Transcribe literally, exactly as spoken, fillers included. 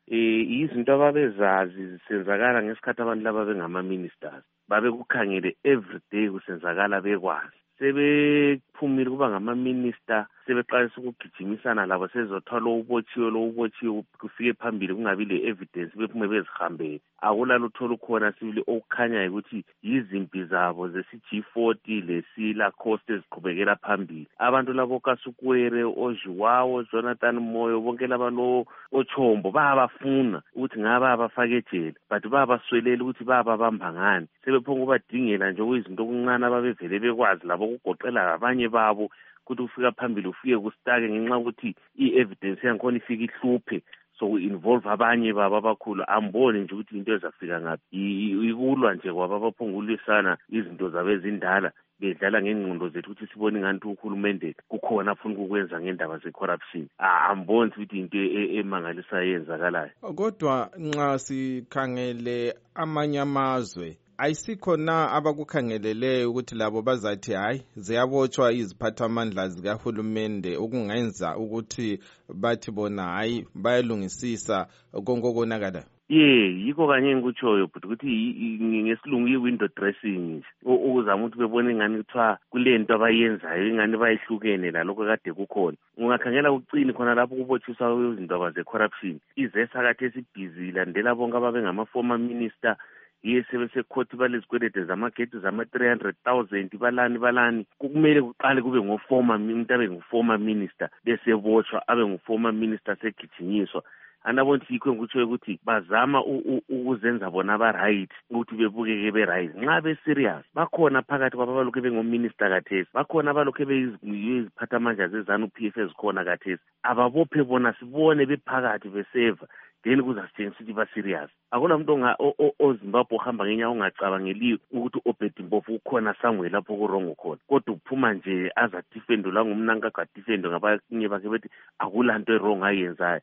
eh izinto ababezazi zisenzakala ngesikhathi abantu laba bengama-ministers babekukhangele every day kusenzakala bekwazi sebephumile kuba ngama-minister sebeqalisa ukugijimisana labo sezothola lo ubotshiwe lo ubotshiwe kufike phambili kungabi le-evidence bephume bezihambele akulalo uthola ukhona sibili okukhanyayo ukuthi yizimpi zabo zesi-G forty lesila cost eziqhubekela phambili abantu labo Kasukwere oJuwawo Jonathan Moyo bonke laba lo oChombo bayabafuna ukuthi ngaba abafake ejele but bayabaswelela ukuthi bayababamba ngani sebephonga ubadingela nje okuyizinto okuncane ababevele bekwazi labo ukugoqela abanye babo ukuthi ufika phambili ufike kustake ngenxa ukuthi i-evidence yankhona ifika ihluphe so ku-involve abanye baba abakhulu ambone nje ukuthi into ezafika ngaphi ikulwa nje kwaba abaphongulisana izinto zabe ezindala bedlala ngengqondo zethu ukuthi sibone ngathi uhulumende kukhona afuna ukukwenza ngendaba ze-corruption ambone ukuthi into emangalisayo yenzakalayo kodwa nxa sikhangele amanye amazwe ayisikho na abakukhangelele ukuthi labo bazathi hayi ziyabotshwa iziphathamandla zikahulumende okungenza ukuthi bathi bona hayi bayalungisisa konke okonakala ye yikho kanye ngikutshoyo but ukuthi ngesilungu i-window dressing nje ukuzama ukuthi bebone ngani kuthiwa kule nto abayenzayo ingani bayihlukene lalokho kade kukhona ungakhangela ukucini khona lapho kubotshiswa izinto abaze-corruption izesa kade esibhizi landela bonke ababengama-former minister yiye sebesekhothi balezikwelede zamagedi zama-three hundred thousand balani balani kumele kuqale kube ngo-former umuntu abe ngu-former minister besebotshwa abe ngu-former minister segijinyiswa anabona ukuthi yikho ngikutsho ukuthi bazama ukuzenza bona aba-right ukuthi bebukeke be-right nxa be-serious bakhona phakathi kwabo abalokhu bengominister kathesi bakhona abalokhu beziphathamandla zezanu-P F ezikhona kathesi ababophe bona sibone bephakathi beseva then kuzasitshengisa ukuthi ba-serious akula muntu ozimbabwe ohamba ngenyawo ongacabangeliyo ukuthi u-Obed Mpofu ukhona somewhere lapho kurongo khona kodwa uphuma nje aza defendo la ngumnanka gadefendo ngabanye bakhe bethi akulanto erong ayenzayo